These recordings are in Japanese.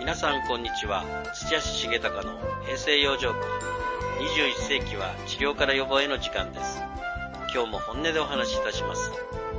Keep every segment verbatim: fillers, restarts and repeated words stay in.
皆さんこんにちは。土屋重隆の平成養生訓。にじゅういっ世紀は治療から予防への時間です。今日も本音でお話しいたします。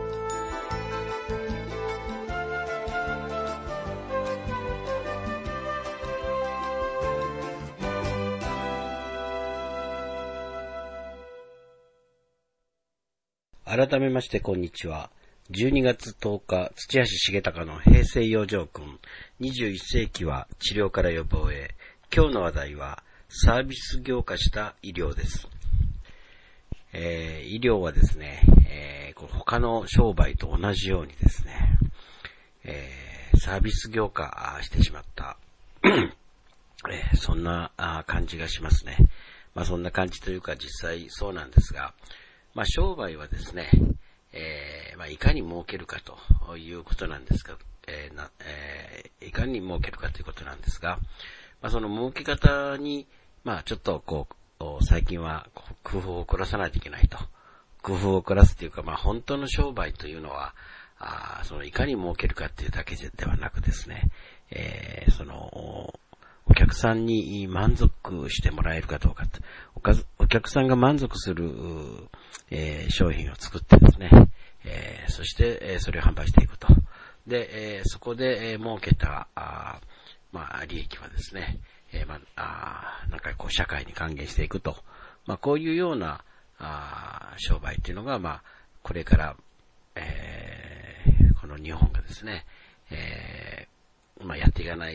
改めましてこんにちは。じゅうにがつとおか、土橋重隆の平成養生訓。にじゅういっ世紀は治療から予防へ。今日の話題はサービス業化した医療です。えー、医療はですね、えー、他の商売と同じようにですね、えー、サービス業化してしまった、えー、そんな感じがしますね。まあそんな感じというか実際そうなんですが、まあ商売はですね、えーまあ、いかに儲けるかということなんですが、えーなえー、いかに儲けるかということなんですが、まあ、その儲け方に、まあ、ちょっとこう、最近は工夫を凝らさないといけないと。工夫を凝らすというか、まあ、本当の商売というのは、あそのいかに儲けるかっていうだけではなくですね、えー、その、お客さんに満足してもらえるかどうかと。お客さんが満足する、えー、商品を作ってですね、えー、そして、えー、それを販売していくと。で、えー、そこで、えー、儲けた、あまあ、利益はですね、えー、まあ、なんかこう社会に還元していくと。まあ、こういうようなあ商売っていうのが、まあ、これから、えー、この日本がですね、えーまあ、やっていかない、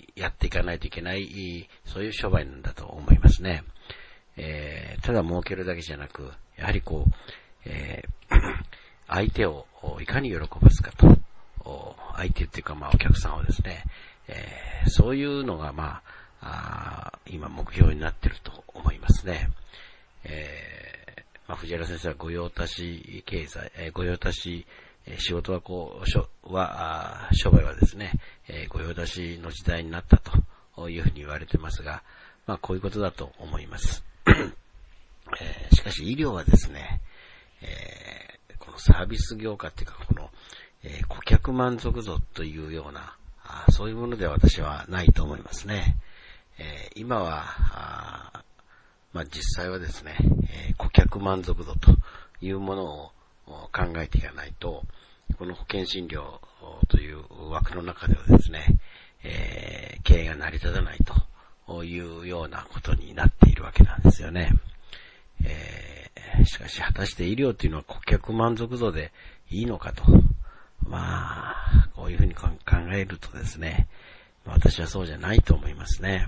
やっていかないといけない、そういう商売なんだと思いますね。えー、ただ儲けるだけじゃなく、やはりこう、えー、相手をいかに喜ばすかと、相手っていうかまあお客さんをですね、えー、そういうのがまあ、あ今目標になっていると思いますね。えー、まあ、藤原先生は御用達経済、えー、御用達仕事はこう、しょは、商売はですね、えー、御用達の時代になったというふうに言われてますが、まあこういうことだと思います。えー、しかし医療はですね、えー、このサービス業界っていうか、この、えー、顧客満足度というような、あそういうものでは私はないと思いますね。えー、今は、あまあ実際はですね、えー、顧客満足度というものを考えていかないと、この保険診療という枠の中ではですね、えー、経営が成り立たないというようなことになっているわけなんですよね。えー、しかし果たして医療というのは顧客満足度でいいのかと、まあこういうふうに考えるとですね、私はそうじゃないと思いますね。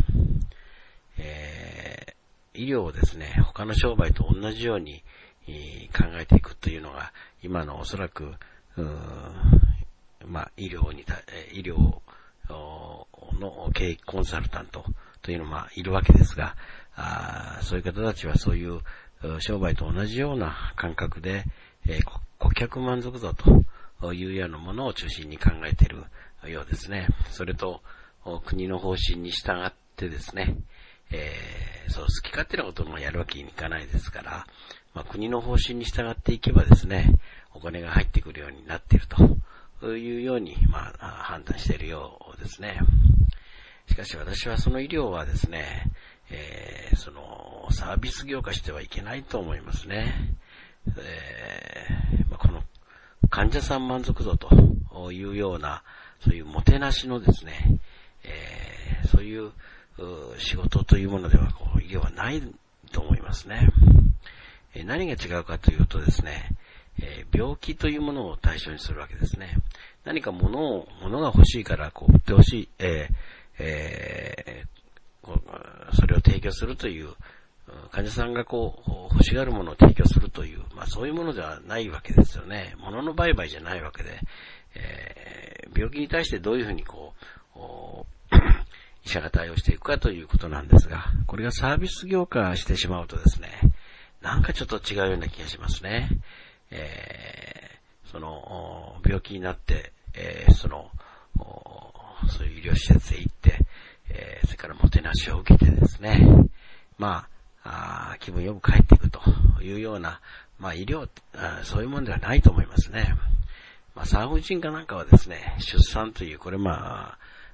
えー、医療をですね、他の商売と同じように考えていくというのが今のおそらくうーんまあ医療にた医療の経営コンサルタントというのがいるわけですが、あそういう方たちはそういう商売と同じような感覚で、えー、顧客満足度というようなものを中心に考えているようですね。それと国の方針に従ってですね、えー、そう好き勝手なこともやるわけにいかないですから、まあ、国の方針に従っていけばですね、お金が入ってくるようになっているというように、まあ、判断しているようですね。しかし私はその医療はですね、えー、そのサービス業化してはいけないと思いますね。えーまあ、この患者さん満足度というような、そういうもてなしのですね、えー、そういう仕事というものではこう医療はないと思いますね。何が違うかというとですね、えー、病気というものを対象にするわけですね。何か物を、物が欲しいからこう売ってほしい、えーえー、それを提供するという、患者さんがこう欲しがるものを提供するという、まあそういうものではないわけですよね。物の売買じゃないわけで、えー、病気に対してどういうふうにこう、医者が対応していくかということなんですが、これがサービス業化してしまうとですね、なんかちょっと違うような気がしますね。えー、その病気になって、えー、そのそういう医療施設へ行って、えー、それからもてなしを受けてですね、まあ、あ気分よく帰っていくというような、まあ医療あそういうものではないと思いますね。まあ産婦人科なんかはですね、出産というこれまあ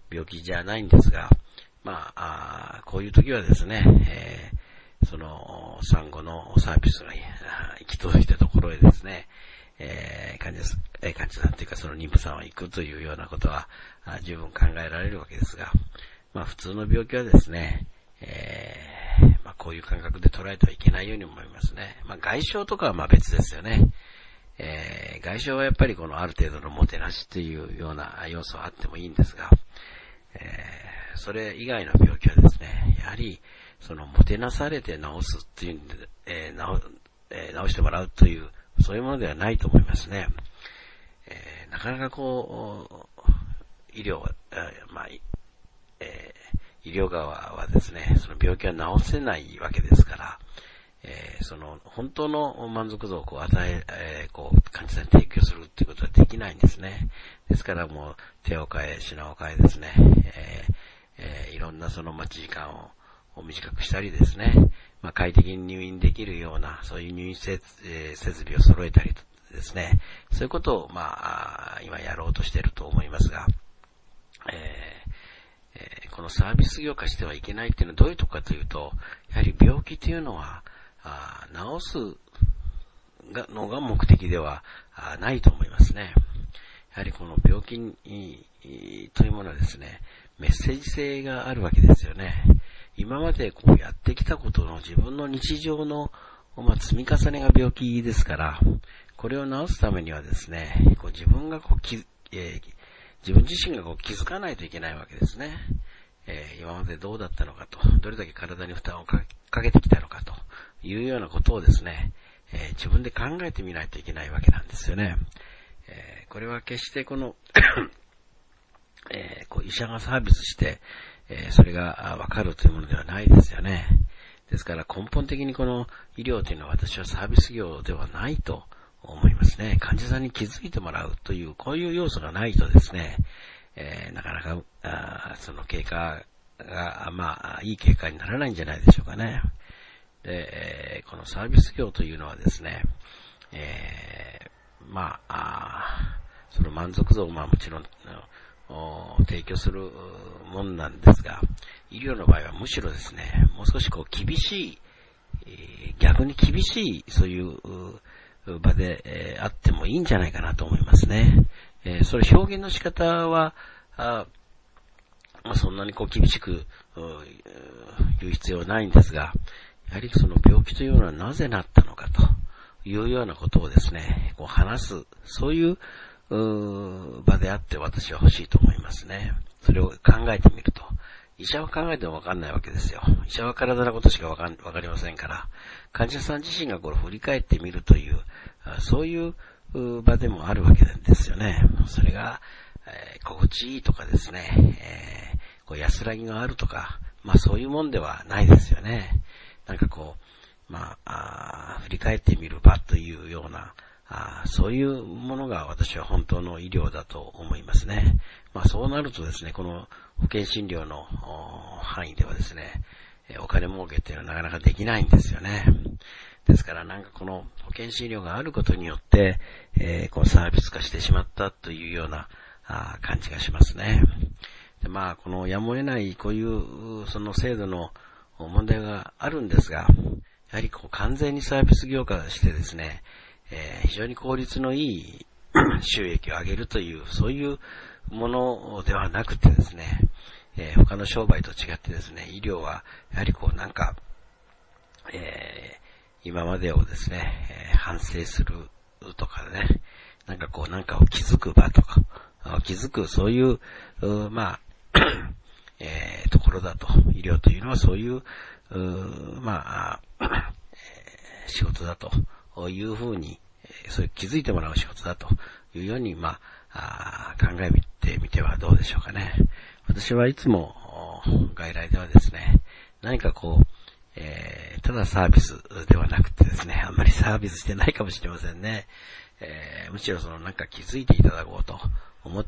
病気じゃないんですが、まあ、あこういう時はですね、えー、その産後のサービスが行き届いたところへですね、えー、患者さん、えー、患者さんというかその妊婦さんは行くというようなことは十分考えられるわけですが、まあ普通の病気はですね、えー、まあこういう感覚で捉えてはいけないように思いますね。まあ外傷とかはまあ別ですよね。えー、外傷はやっぱりこのある程度のもてなしっていうような要素はあってもいいんですが、えー、それ以外の病気はですね、やはりそのもてなされて治すっていうんで、えー、治、えー、治してもらうというそういうものではないと思いますね。えー、なかなかこう医療は、まあ、えー、医療側はですね、その病気は治せないわけですから、えー、その本当の満足度をこう与え、えー、こう患者さんに提供するっていうことはできないんですね。ですからもう手を変え品を変えですね、えーえー、いろんなその待ち時間を短くしたりですね、まあ、快適に入院できるようなそういう入院設、えー、設備を揃えたりですね、そういうことをまあ今やろうとしていると思いますが、えーえー、このサービス業化してはいけないっていうのはどういうところかというと、やはり病気というのはあ治すがのが目的ではないと思いますね。やはりこの病気にというものはですね、メッセージ性があるわけですよね。今までこうやってきたことの自分の日常の、まあ、積み重ねが病気ですから、これを治すためにはですね、こう自分がこうき、えー、自分自身がこう気づかないといけないわけですね。えー、今までどうだったのかと、どれだけ体に負担をかけてきたのかというようなことをですね、えー、自分で考えてみないといけないわけなんですよね。えー、これは決してこの、えー、こう医者がサービスして、えー、それがわかるというものではないですよね。ですから根本的にこの医療というのは私はサービス業ではないと思いますね。患者さんに気づいてもらうという、こういう要素がないとですね、えー、なかなかあその経過が、まあ、いい経過にならないんじゃないでしょうかね。で、えー、このサービス業というのはですね、えー、まあ、あその満足度をまあもちろん提供するもんなんですが、医療の場合はむしろですね、もう少しこう厳しい、逆に厳しいそういう場で、えー、あってもいいんじゃないかなと思いますね。えー、それ表現の仕方は、あまあ、そんなにこう厳しく言う必要はないんですが、やはりその病気というのはなぜなったのかというようなことをですね、こう話す、そういうう場であって私は欲しいと思いますね。それを考えてみると。医者は考えてもわかんないわけですよ。医者は体のことしかわかん、わかりませんから、患者さん自身がこれを振り返ってみるという、そういう場でもあるわけなんですよね。それが、えー、心地いいとかですね、えー、こう安らぎがあるとか、まあそういうもんではないですよね。なんかこう、まあ、あ振り返ってみる場というような、あそういうものが私は本当の医療だと思いますね。まあそうなるとですね、この保険診療の範囲ではですね、お金儲けっていうのはなかなかできないんですよね。ですからなんかこの保険診療があることによって、えー、このサービス化してしまったというようなあ感じがしますね。でまあこのやむを得ないこういうその制度の問題があるんですが、やはりこう完全にサービス業化してですね、えー、非常に効率のいい収益を上げるという、そういうものではなくてですね、えー、他の商売と違ってですね、医療はやはりこうなんか、えー、今までをですね、えー、反省するとかね、なんかこうなんかを気づく場とか、気づくそういう、うまあ、えー、ところだと。医療というのはそういう、うまあ、えー、仕事だと。いうふうに、そういう気づいてもらう仕事だというように、まあ、あ考えてみてはどうでしょうかね。私はいつも外来ではですね、何かこう、えー、ただサービスではなくてですね、あんまりサービスしてないかもしれませんね。えー、むしろそのなんか気づいていただこうと思って、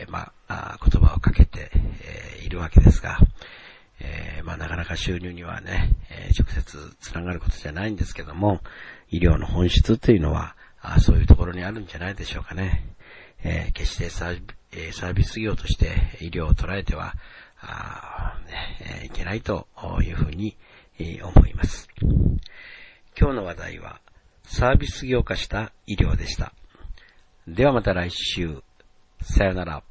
まあ、あ言葉をかけて、えー、いるわけですが、えー、まあなかなか収入にはね、えー、直接つながることじゃないんですけども、医療の本質というのはあそういうところにあるんじゃないでしょうかね。えー、決してサー、 サービス業として医療を捉えてはあ、ね、いけないというふうに思います。今日の話題はサービス業化した医療でした。ではまた来週。さよなら。